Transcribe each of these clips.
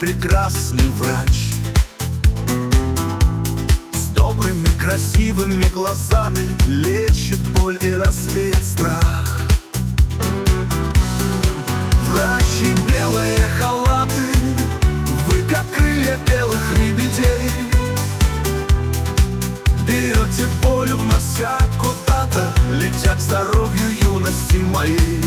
прекрасный врач, с добрыми, красивыми глазами лечит боль и развеет страх. Врачи, белые халаты, вы как крылья белых лебедей, берете боль, унося куда-то, летя к здоровью юности моей.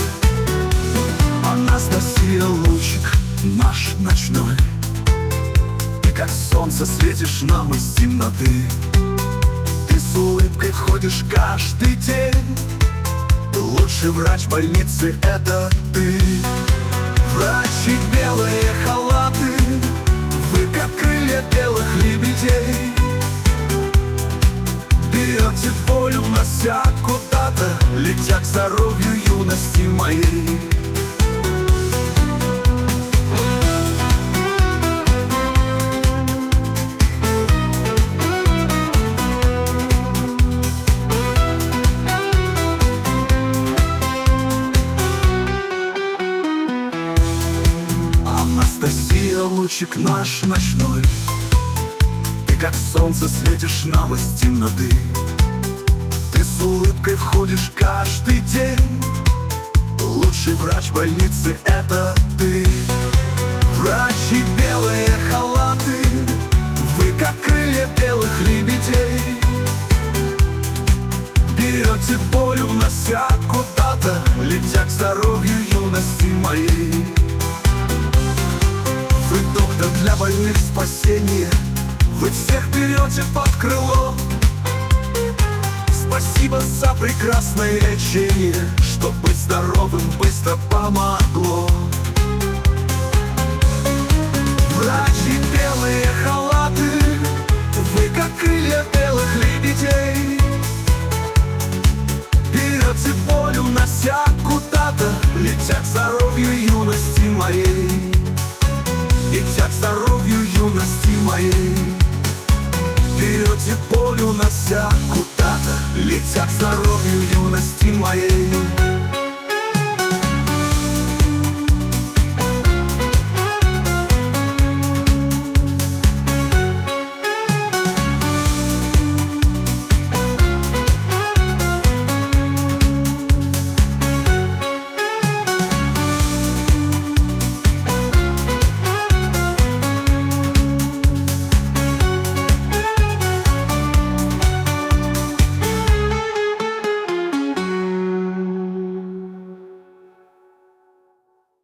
Анастасия, лучик наш ночной, ты как солнце светишь нам из темноты. Ты с улыбкой входишь каждый день, лучший врач больницы — это ты. Врачи, белые халаты, вы как крылья белых лебедей, берете боль, унося куда-то, летя к здоровью юности моей. Анастасия, лучик наш ночной, ты как солнце светишь нам из темноты. Ты с улыбкой входишь каждый день, лучший врач больницы — это ты. Врачи, белые халаты, вы как крылья белых лебедей, берете боль, унося куда-то, летя к здоровью юности моей. Вы доктор для больных спасения, вы всех берете под крыло. Спасибо за прекрасное лечение, чтоб быть здоровым быстро помогло. Врачи, белые халаты, вы как крылья белых лебедей, берете боль, унося